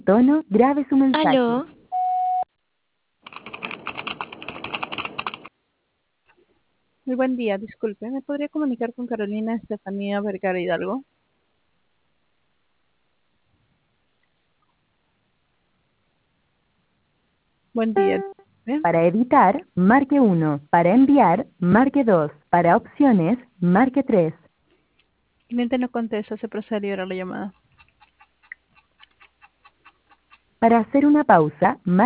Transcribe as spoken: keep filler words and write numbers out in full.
tono, grabe su mensaje. Aló, Muy buen día, disculpe, ¿me podría comunicar con Carolina Estefanía Vergara Hidalgo? Buen día, disculpe. Para editar, marque uno. Para enviar, marque dos. Para opciones, marque tres. Cliente no contesta, se procede a la llamada. Para hacer una pausa, marque